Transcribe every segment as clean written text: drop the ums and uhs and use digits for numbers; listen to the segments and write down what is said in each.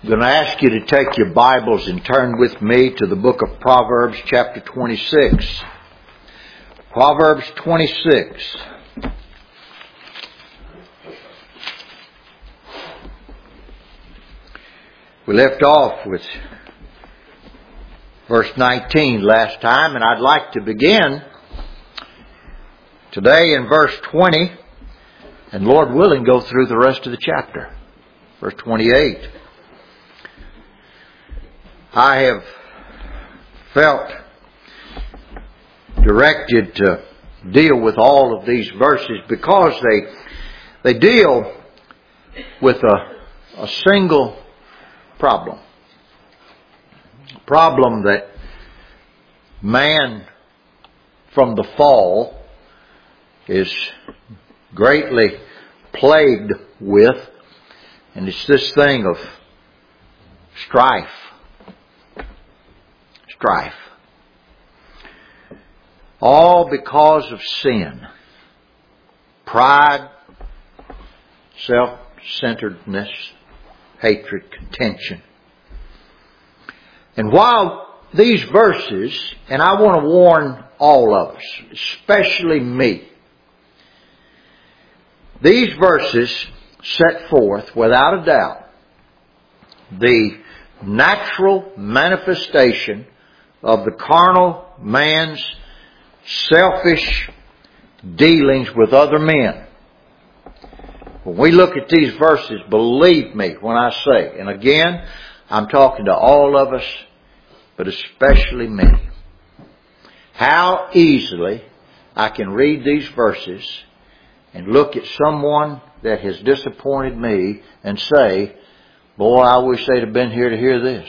I'm going to ask you to take your Bibles and turn with me to the book of Proverbs chapter 26. Proverbs 26. We left off with verse 19 last time, and I'd like to begin today in verse 20, and Lord willing, go through the rest of the chapter. Verse 28. I have felt directed to deal with all of these verses because they deal with a single problem. A problem that man from the fall is greatly plagued with, and it's this thing of strife. Strife. All because of sin. Pride, self-centeredness, hatred, contention. And while these verses, and I want to warn all of us, especially me, these verses set forth, without a doubt, the natural manifestation of the carnal man's selfish dealings with other men. When we look at these verses, believe me when I say, and again, I'm talking to all of us, but especially me, how easily I can read these verses and look at someone that has disappointed me and say, boy, I wish they'd have been here to hear this.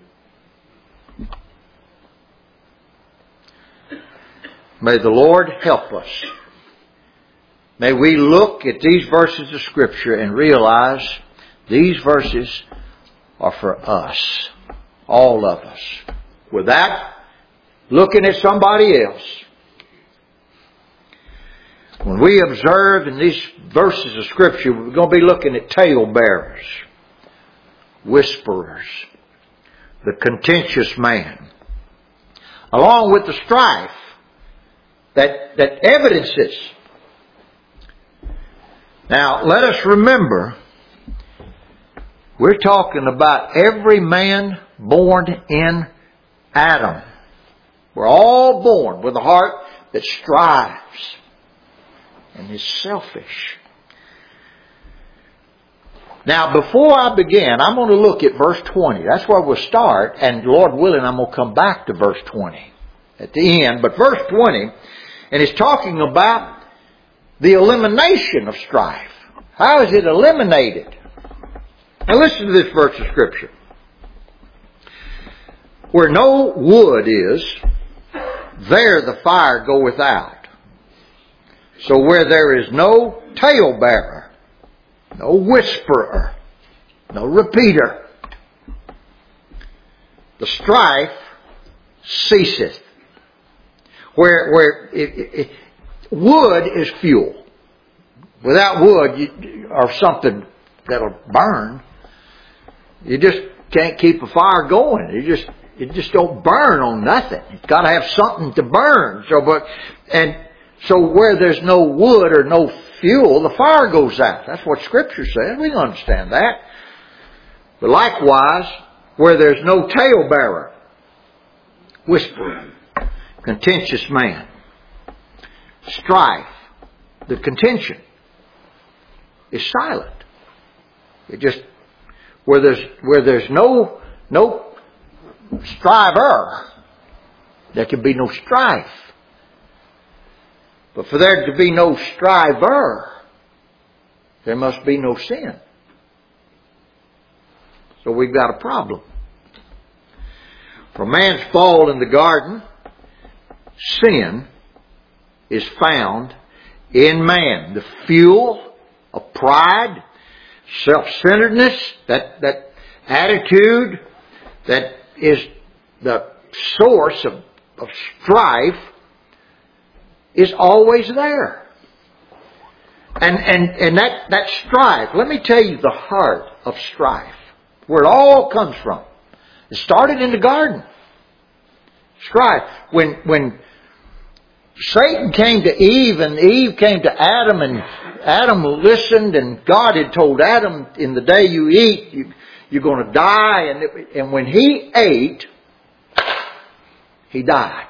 May the Lord help us. May we look at these verses of Scripture and realize these verses are for us. All of us. Without looking at somebody else. When we observe in these verses of Scripture, we're going to be looking at talebearers, whisperers, the contentious man, along with the strife that evidences. Now, let us remember, we're talking about every man born in Adam. We're all born with a heart that strives and is selfish. Now, before I begin, I'm going to look at verse 20. That's where we'll start, and Lord willing, I'm going to come back to verse 20 at the end. But verse 20, and it's talking about the elimination of strife. How is it eliminated? Now listen to this verse of Scripture. Where no wood is, there the fire goeth out. So where there is no talebearer, no whisperer, no repeater, the strife ceaseth. Where wood is fuel. Without wood or something that'll burn, you just can't keep a fire going. It just don't burn on nothing. It's got to have something to burn. So where there's no wood or no fuel, the fire goes out. That's what Scripture says. We can understand that. But likewise, where there's no talebearer, whispering, contentious man, strife, the contention is silent. It just where there's no striver, there can be no strife. But for there to be no striver, there must be no sin. So we've got a problem. From man's fall in the garden, sin is found in man. The fuel of pride, self-centeredness, that attitude that is the source of strife is always there. And that strife, let me tell you the heart of strife. where it all comes from. It started in the garden. Strife. When Satan came to Eve and Eve came to Adam and Adam listened and God had told Adam, in the day you eat, you're going to die. And when he ate, he died.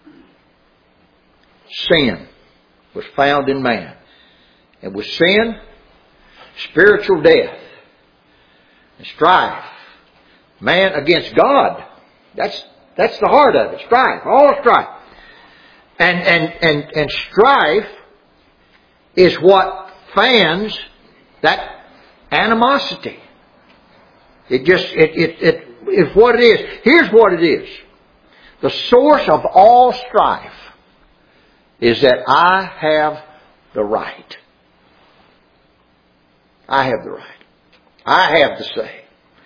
Sin was found in man. And with sin, spiritual death and strife. Man against God. That's the heart of it. Strife. All strife. And strife is what fans that animosity. It is what it is. Here's what it is. The source of all strife is that I have the right. I have the right. I have the say.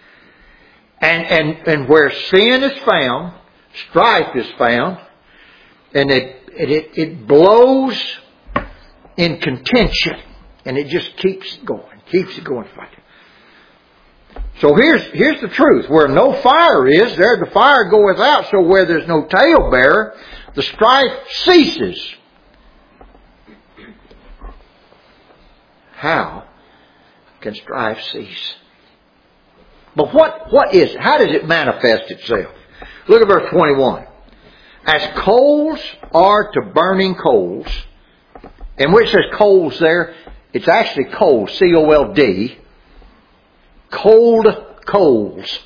And where sin is found, strife is found, and it blows in contention, and it just keeps it going. So here's the truth. Where no fire is, there the fire goeth out. So where there's no talebearer, the strife ceases. How can strife cease? But what is it? How does it manifest itself? Look at verse 21. As coals are to burning coals, and when it says coals there, it's actually cold, C-O-L-D. Cold coals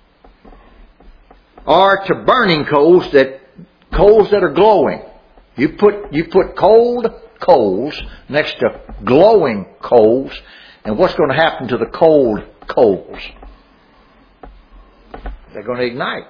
are to burning coals that are glowing. You put cold coals next to glowing coals, and what's going to happen to the cold coals? They're going to ignite.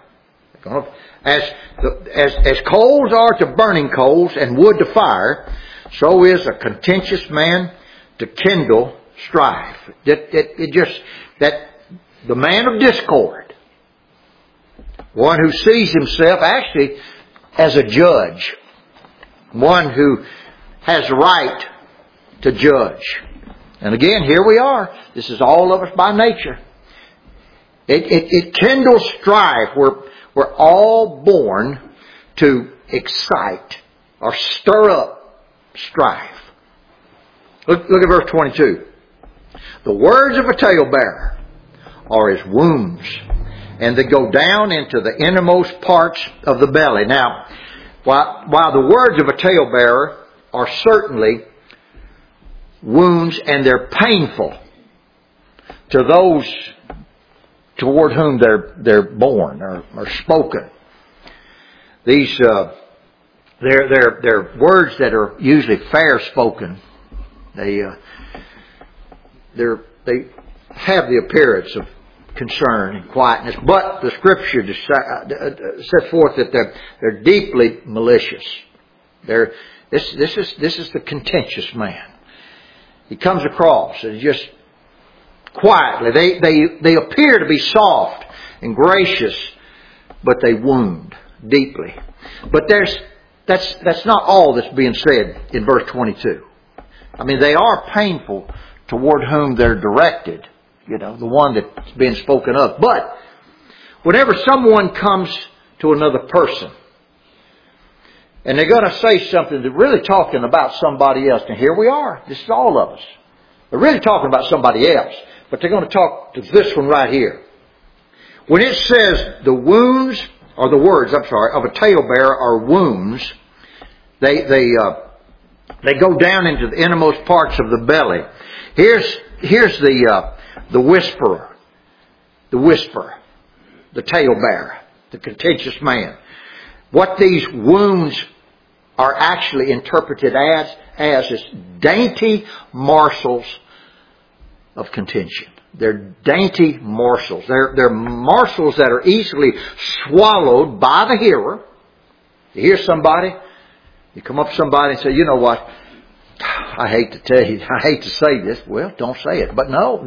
As coals are to burning coals and wood to fire, so is a contentious man to kindle strife. That the man of discord, one who sees himself actually as a judge, one who has right to judge. And again, here we are. This is all of us by nature. It kindles strife. We're all born to excite or stir up strife. Look at verse 22. The words of a talebearer are as wounds, and they go down into the innermost parts of the belly. Now, while the words of a talebearer are certainly wounds, and they're painful to those toward whom they're born or spoken. These they're words that are usually fair spoken. They have the appearance of concern and quietness, but the Scripture set forth that they're deeply malicious. This is the contentious man. He comes across and just quietly. They appear to be soft and gracious, but they wound deeply. But that's not all that's being said in verse 22. I mean, they are painful toward whom they're directed. You know, the one that's being spoken of. But whenever someone comes to another person and they're going to say something, they're really talking about somebody else. And here we are. This is all of us. They're really talking about somebody else. But they're going to talk to this one right here. When it says the wounds, or the words, of a talebearer are wounds, they go down into the innermost parts of the belly. Here's the whisperer, the talebearer, the contentious man. What these wounds are actually interpreted as is dainty morsels of contention. They're dainty morsels. They're morsels that are easily swallowed by the hearer. You hear somebody, you come up to somebody and say, you know what, I hate to tell you, I hate to say this. Well, don't say it. But no.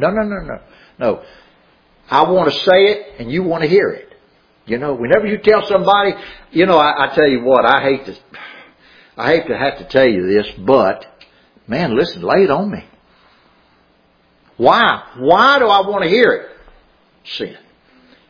I want to say it and you want to hear it. You know, whenever you tell somebody, you know, I tell you what, I hate to have to tell you this, but man, listen, lay it on me. Why? Why do I want to hear it? Sin.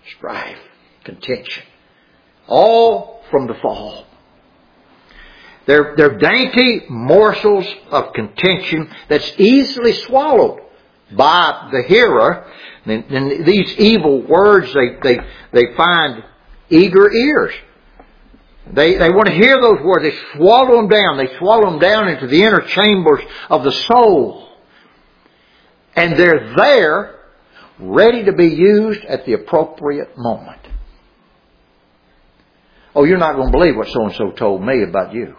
strife, contention. All from the fall. They're dainty morsels of contention that's easily swallowed by the hearer. And these evil words, they find eager ears. They want to hear those words. They swallow them down. They swallow them down into the inner chambers of the soul. And they're there, ready to be used at the appropriate moment. Oh, you're not going to believe what so-and-so told me about you.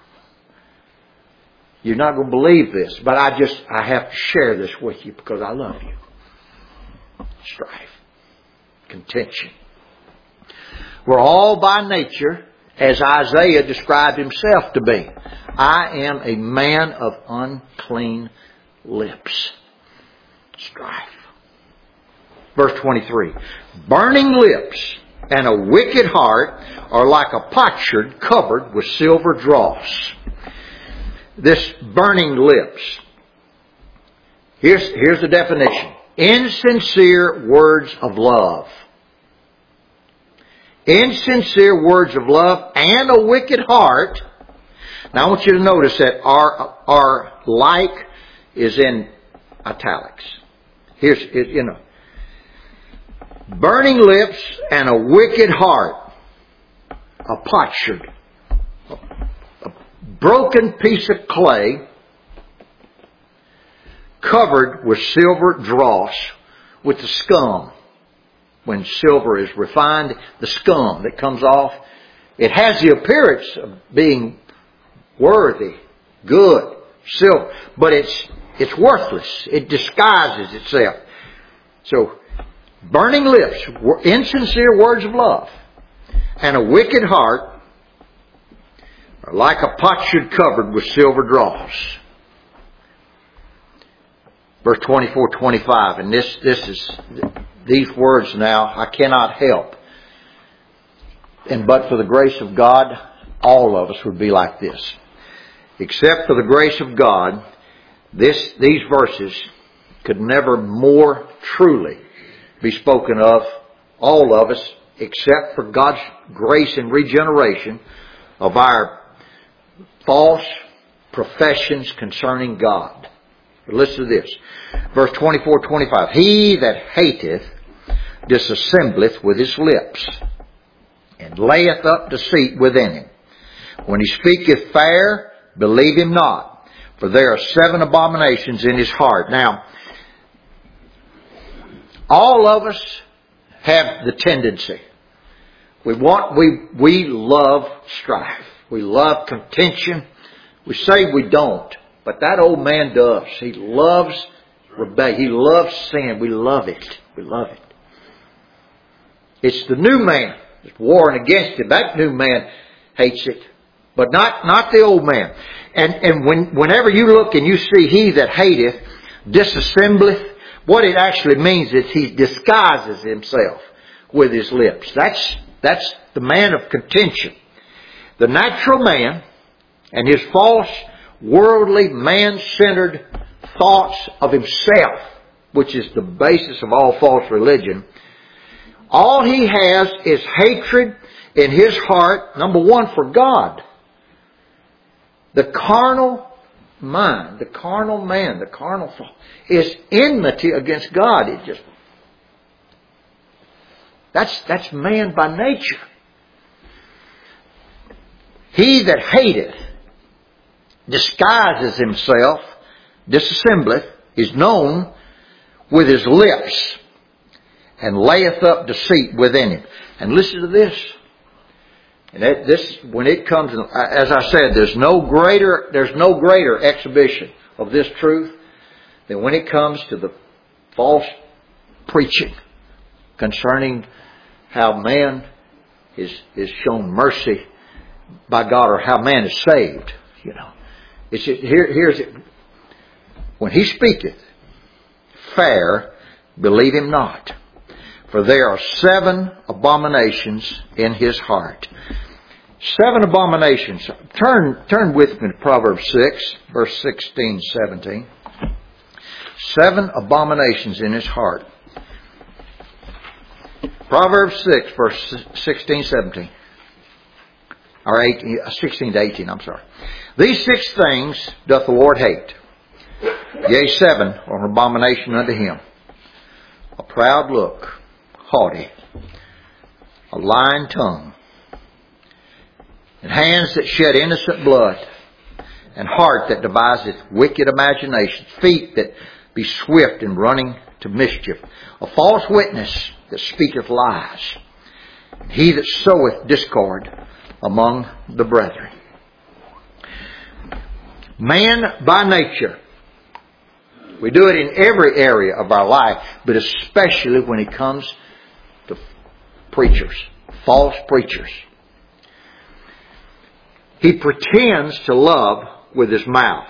You're not going to believe this, but I have to share this with you because I love you. Strife. Contention. We're all by nature, as Isaiah described himself to be. I am a man of unclean lips. Strife. Verse 23. Burning lips and a wicked heart are like a potsherd covered with silver dross. This burning lips. Here's the definition. Insincere words of love. Insincere words of love and a wicked heart. Now I want you to notice that our like is in italics. Here's, burning lips and a wicked heart. A potsherd. A broken piece of clay covered with silver dross, with the scum. When silver is refined, the scum that comes off, it has the appearance of being worthy, good, silver, but it's worthless. It disguises itself. So, burning lips, insincere words of love, and a wicked heart are like a potsherd covered with silver dross. Verse 24-25, and this is these words now I cannot help. And but for the grace of God, all of us would be like this. Except for the grace of God, these verses could never more truly be spoken of, all of us, except for God's grace and regeneration of our false professions concerning God. But listen to this. Verse 24-25. He that hateth disassembleth with his lips, and layeth up deceit within him. When he speaketh fair, believe him not, for there are 7 abominations in his heart. Now, all of us have the tendency. We love strife. We love contention. We say we don't, but that old man does. He loves rebellion. He loves sin. We love it. We love it. It's the new man that's warring against it. That new man hates it, but not the old man. And whenever you look and you see he that hateth disassembleth, what it actually means is he disguises himself with his lips. That's the man of contention. The natural man and his false, worldly, man-centered thoughts of himself, which is the basis of all false religion. All he has is hatred in his heart, number one, for God. The carnal mind, the carnal man, the carnal thought is enmity against God. That's man by nature. He that hateth disguises himself, disassembleth, is known with his lips, and layeth up deceit within him. And listen to this. And this, when it comes, as I said, there's no greater exhibition of this truth than when it comes to the false preaching concerning how man is shown mercy by God, or how man is saved. Here's it. When he speaketh fair, believe him not, for there are 7 abominations in his heart. 7 abominations. Turn with me to Proverbs 6, verse 16, 17. 7 abominations in his heart. Proverbs 6, verse 16, 17. Or 16 to 18, I'm sorry. These 6 things doth the Lord hate. Yea, 7 are an abomination unto Him. A proud look, haughty, a lying tongue, and hands that shed innocent blood, and heart that deviseth wicked imaginations, feet that be swift in running to mischief, a false witness that speaketh lies, and he that soweth discord among the brethren. Man by nature, we do it in every area of our life, but especially when it comes to preachers, false preachers. He pretends to love with his mouth,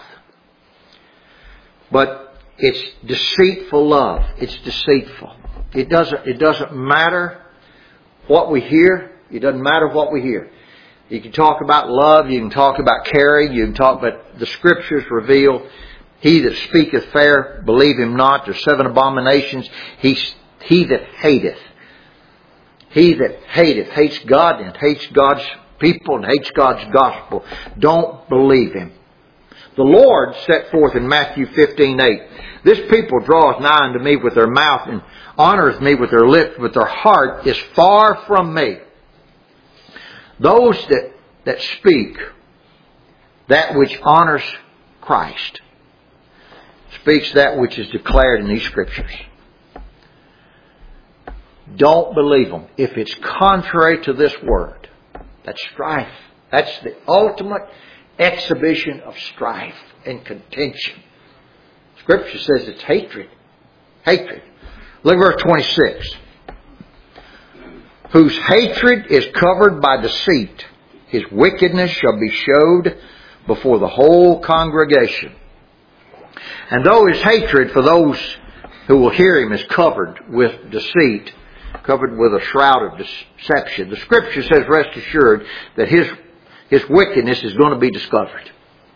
but it's deceitful love. It's deceitful. It doesn't matter what we hear. It doesn't matter what we hear. You can talk about love. You can talk about caring. You can talk, but the Scriptures reveal, he that speaketh fair, believe him not. There's 7 abominations. He that hateth. He that hateth, hates God and hates God's people and hates God's gospel. Don't believe him. The Lord set forth in Matthew 15:8, this people draweth nigh unto me with their mouth and honoreth me with their lips, but their heart is far from me. Those that speak that which honors Christ speaks that which is declared in these Scriptures. Don't believe them. If it's contrary to this Word, that's strife. That's the ultimate exhibition of strife and contention. Scripture says it's hatred. Hatred. Look at verse 26. Whose hatred is covered by deceit, his wickedness shall be showed before the whole congregation. And though his hatred for those who will hear him is covered with deceit, covered with a shroud of deception, the Scripture says, rest assured that his wickedness is going to be discovered.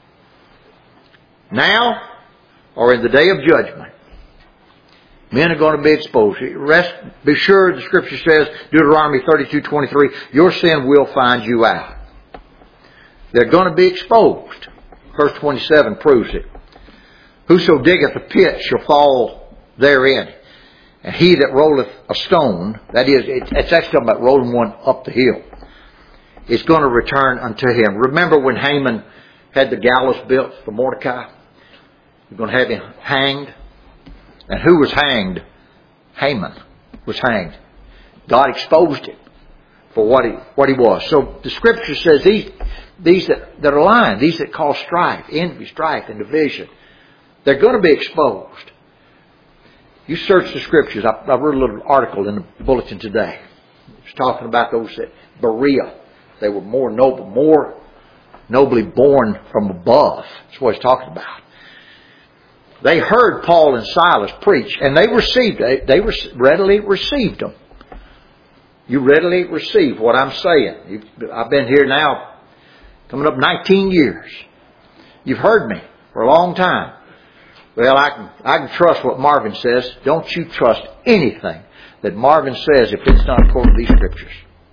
Now, or in the day of judgment, men are going to be exposed. Be sure, the Scripture says, Deuteronomy 32:23, your sin will find you out. They're going to be exposed. Verse 27 proves it. Whoso diggeth a pit shall fall therein. And he that rolleth a stone, that is, it's actually talking about rolling one up the hill, is going to return unto him. Remember when Haman had the gallows built for Mordecai? You're going to have him hanged. And who was hanged? Haman was hanged. God exposed him for what he was. So the Scripture says these that are lying, these that cause strife, envy, strife, and division, they're going to be exposed. You search the Scriptures. I wrote a little article in the bulletin today. It's talking about those that Berea. They were more noble, more nobly born from above. That's what he's talking about. They heard Paul and Silas preach, and they received it. They readily received them. You readily receive what I'm saying. I've been here now, coming up 19 years. You've heard me for a long time. Well, I can trust what Marvin says. Don't you trust anything that Marvin says if it's not according to these Scriptures.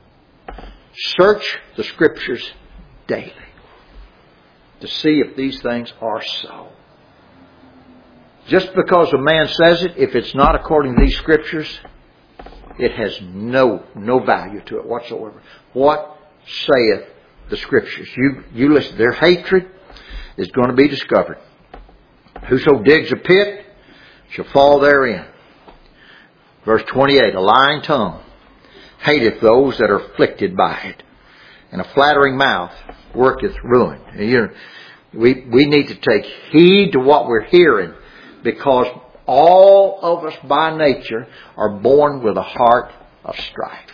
Search the Scriptures daily to see if these things are so. Just because a man says it, if it's not according to these Scriptures, it has no value to it whatsoever. What saith the Scriptures? You listen. Their hatred is going to be discovered. Whoso digs a pit shall fall therein. Verse 28, a lying tongue hateth those that are afflicted by it, and a flattering mouth worketh ruin. We need to take heed to what we're hearing, because all of us by nature are born with a heart of strife.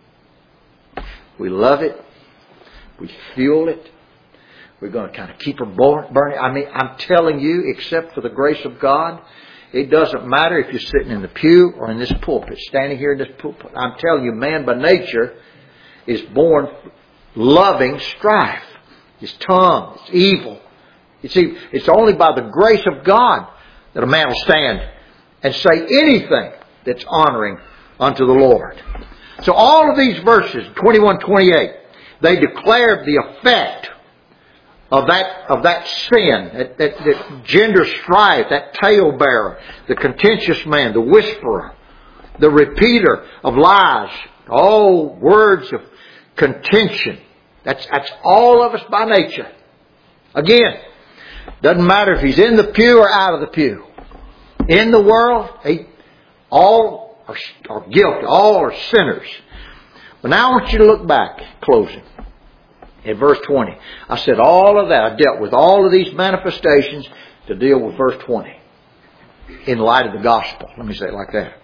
We love it. We fuel it. We're going to kind of keep her burning. I mean, I'm telling you, except for the grace of God, it doesn't matter if you're sitting in the pew or in this pulpit, standing here in this pulpit. I'm telling you, man by nature is born loving strife. His tongue, it's evil. You see, it's only by the grace of God that a man will stand and say anything that's honoring unto the Lord. So all of these verses, 21, 28, they declare the effect of that sin, that gender strife, that talebearer, the contentious man, the whisperer, the repeater of lies, all words of contention. That's all of us by nature. Again, doesn't matter if he's in the pew or out of the pew. In the world, all are guilty. All are sinners. But now I want you to look back, closing, at verse 20. I said all of that. I dealt with all of these manifestations to deal with verse 20 in light of the gospel. Let me say it like that.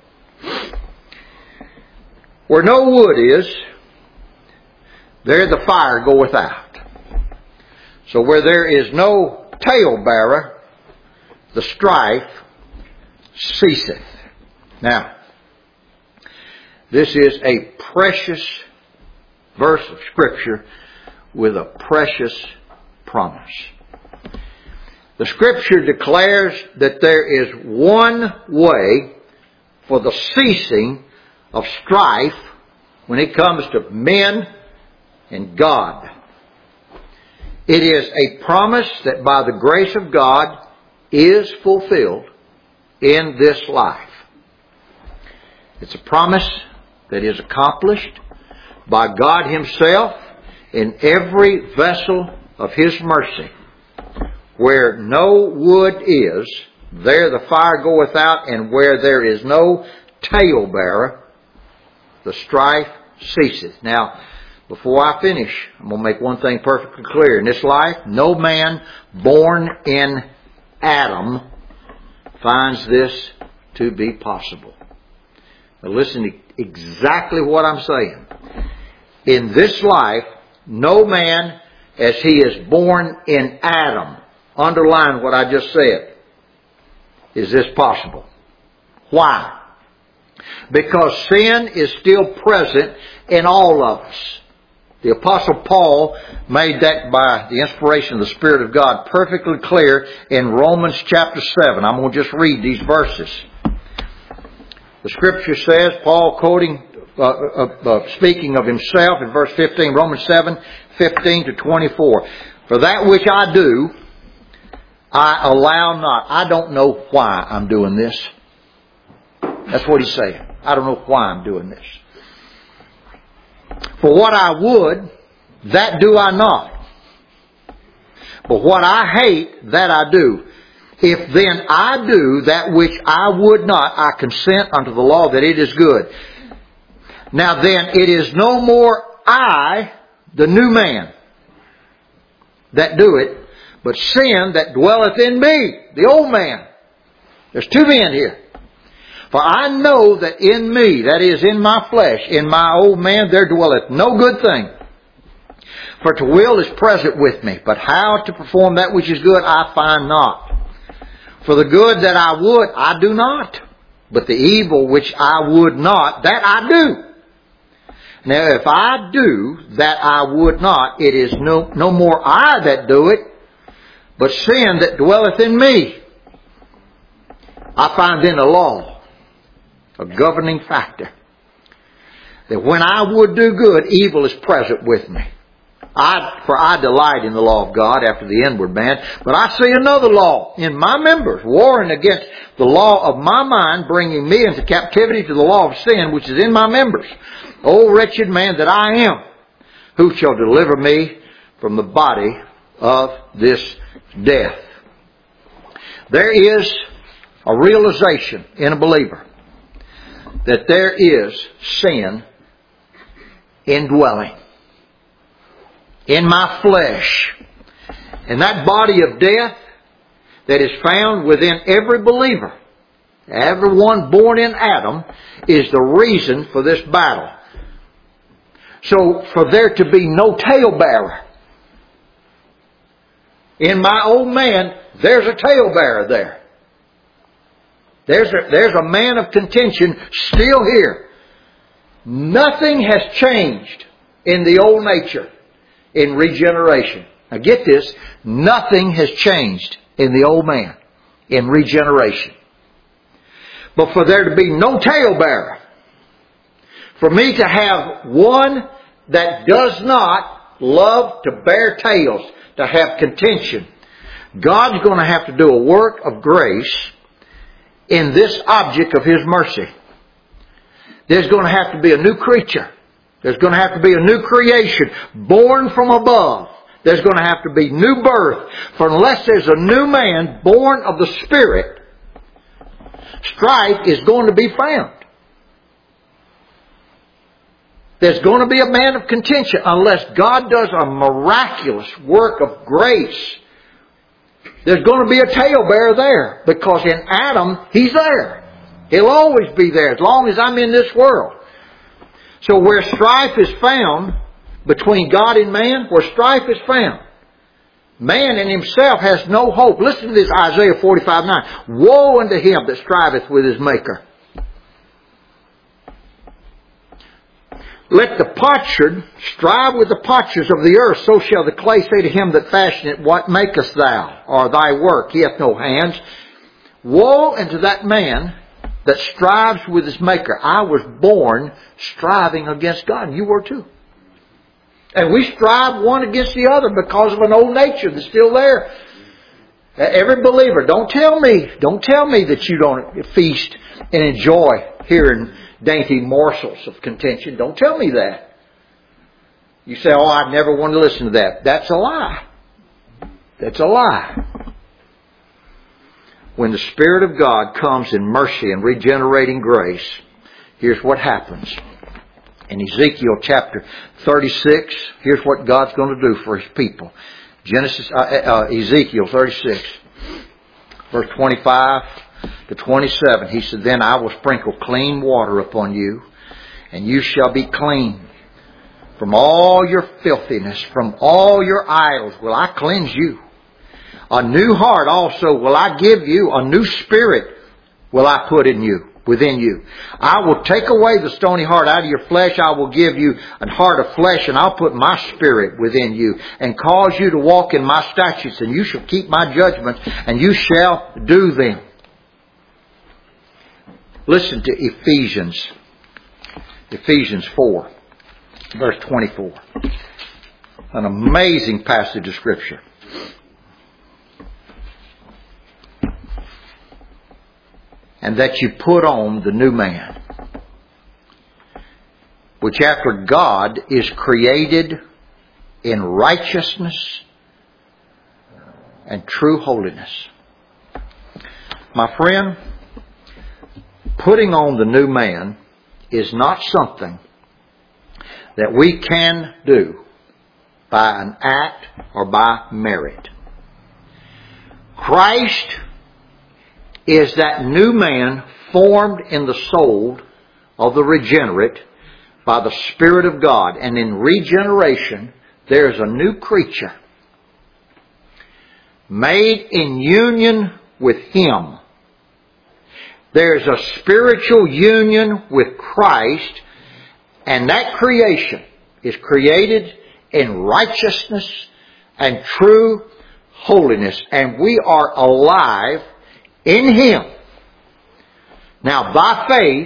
Where no wood is, there the fire goeth out. So where there is no talebearer, the strife ceaseth. Now, this is a precious verse of Scripture with a precious promise. The Scripture declares that there is one way for the ceasing of strife when it comes to men and God. It is a promise that by the grace of God is fulfilled in this life. It's a promise that is accomplished by God Himself in every vessel of His mercy. Where no wood is, there the fire goeth out, and where there is no talebearer, the strife ceaseth. Now, before I finish, I'm going to make one thing perfectly clear. In this life, no man born in Adam finds this to be possible. Now listen to exactly what I'm saying. In this life, no man, as he is born in Adam, underline what I just said, is this possible. Why? Because sin is still present in all of us. The Apostle Paul made that by the inspiration of the Spirit of God perfectly clear in Romans chapter 7. I'm going to just read these verses. The Scripture says, Paul quoting, speaking of himself in verse 15, Romans 7, 15 to 24. For that which I do, I allow not. I don't know why I'm doing this. That's what he's saying. I don't know why I'm doing this. For what I would, that do I not. But what I hate, that I do. If then I do that which I would not, I consent unto the law that it is good. Now then, it is no more I, the new man, that do it, but sin that dwelleth in me, the old man. There's two men here. For I know that in me, that is in my flesh, in my old man, there dwelleth no good thing. For to will is present with me, but how to perform that which is good I find not. For the good that I would, I do not. But the evil which I would not, that I do. Now if I do that I would not, it is no more I that do it, but sin that dwelleth in me. I find in the law a governing factor, that when I would do good, evil is present with me. For I delight in the law of God after the inward man, but I see another law in my members, warring against the law of my mind, bringing me into captivity to the law of sin, which is in my members. O wretched man that I am, who shall deliver me from the body of this death? There is a realization in a believer that there is sin indwelling in my flesh. And that body of death that is found within every believer, everyone born in Adam, is the reason for this battle. So for there to be no talebearer, in my old man, there's a talebearer there. There's a man of contention still here. Nothing has changed in the old nature in regeneration. Now get this, nothing has changed in the old man in regeneration. But for there to be no talebearer, For me to have one that does not love to bear tales, to have contention, God's going to have to do a work of grace in this object of His mercy. There's going to have to be a new creature. There's going to have to be a new creation born from above. There's going to have to be new birth. For unless there's a new man born of the Spirit, strife is going to be found. There's going to be a man of contention unless God does a miraculous work of grace. There's going to be a talebearer there, because in Adam, he's there. He'll always be there as long as I'm in this world. So where strife is found between God and man, where strife is found, man in himself has no hope. Listen to this, Isaiah 45:9. Woe unto him that striveth with his Maker. Let the potsherd strive with the potsherds of the earth, so shall the clay say to him that fashioned it, What makest thou? Or thy work, he hath no hands. Woe unto that man that strives with his Maker. I was born striving against God, and you were too. And we strive one against the other because of an old nature that's still there. Every believer, don't tell me that you don't feast and enjoy hearing dainty morsels of contention. Don't tell me that. You say, oh, I never want to listen to that. That's a lie. That's a lie. When the Spirit of God comes in mercy and regenerating grace, here's what happens. In Ezekiel chapter 36, here's what God's going to do for His people. Ezekiel 36, verse 25 to 27, He said, Then I will sprinkle clean water upon you, and you shall be clean. From all your filthiness, from all your idols will I cleanse you. A new heart also will I give you, a new spirit will I put in you, within you. I will take away the stony heart out of your flesh. I will give you a heart of flesh, and I'll put my Spirit within you, and cause you to walk in my statutes, and you shall keep my judgments, and you shall do them. Listen to Ephesians 4, verse 24. An amazing passage of Scripture. And that you put on the new man, which after God is created in righteousness and true holiness. My friend, putting on the new man is not something that we can do by an act or by merit. Christ is that new man formed in the soul of the regenerate by the Spirit of God. And in regeneration, there's a new creature made in union with Him. There's a spiritual union with Christ, and that creation is created in righteousness and true holiness. And we are alive in Him. Now, by faith,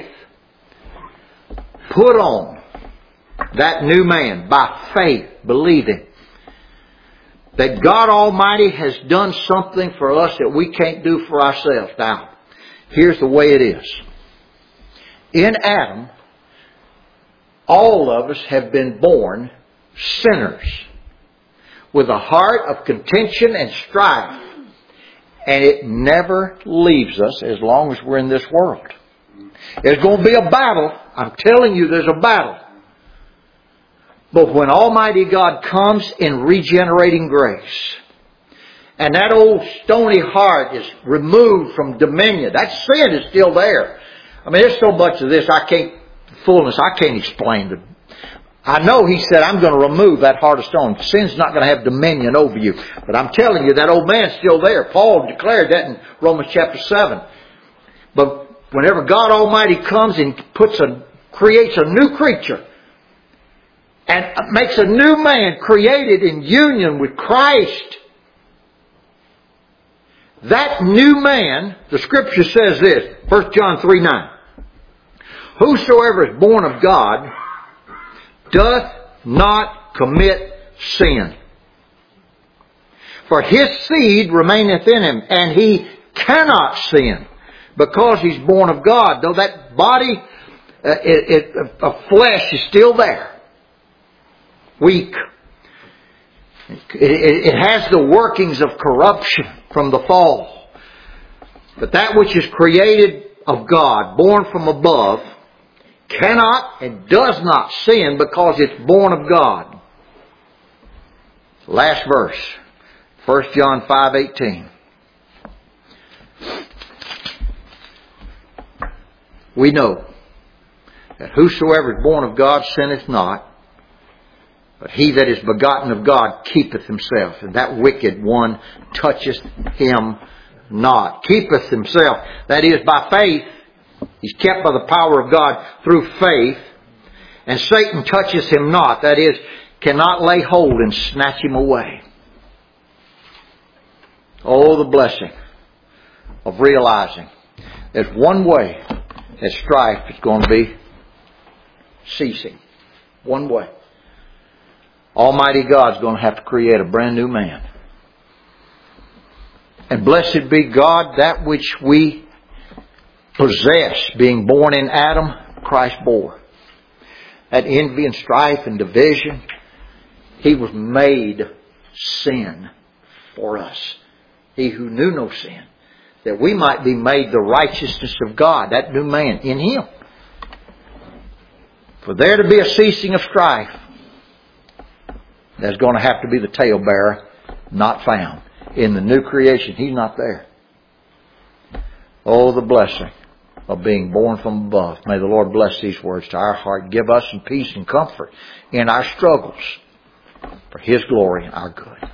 put on that new man. By faith, believing that God Almighty has done something for us that we can't do for ourselves. Now, here's the way it is. In Adam, all of us have been born sinners with a heart of contention and strife. And it never leaves us as long as we're in this world. There's going to be a battle. I'm telling you, there's a battle. But when Almighty God comes in regenerating grace, and that old stony heart is removed from dominion, that sin is still there. I mean, there's so much of this I can't explain. I know He said, I'm going to remove that heart of stone. Sin's not going to have dominion over you. But I'm telling you, that old man's still there. Paul declared that in Romans chapter 7. But whenever God Almighty comes and creates a new creature, and makes a new man created in union with Christ, that new man, the Scripture says this, 1 John 3:9. whosoever is born of God doth not commit sin. For his seed remaineth in him, and he cannot sin, because he's born of God. Though that body of flesh is still there, weak. It has the workings of corruption from the fall. But that which is created of God, born from above, cannot and does not sin because it's born of God. Last verse, 1 John 5:18. We know that whosoever is born of God sinneth not, but he that is begotten of God keepeth himself, and that wicked one toucheth him not. Keepeth himself. That is, by faith. He's kept by the power of God through faith. And Satan touches him not. That is, cannot lay hold and snatch him away. Oh, the blessing of realizing there's one way that strife is going to be ceasing. One way. Almighty God's going to have to create a brand new man. And blessed be God, that which we possess, being born in Adam, Christ bore. That envy and strife and division, He was made sin for us. He who knew no sin, that we might be made the righteousness of God, that new man in Him. For there to be a ceasing of strife, there's going to have to be the talebearer not found. In the new creation, He's not there. Oh, the blessing of being born from above. May the Lord bless these words to our heart. Give us some peace and comfort in our struggles for His glory and our good.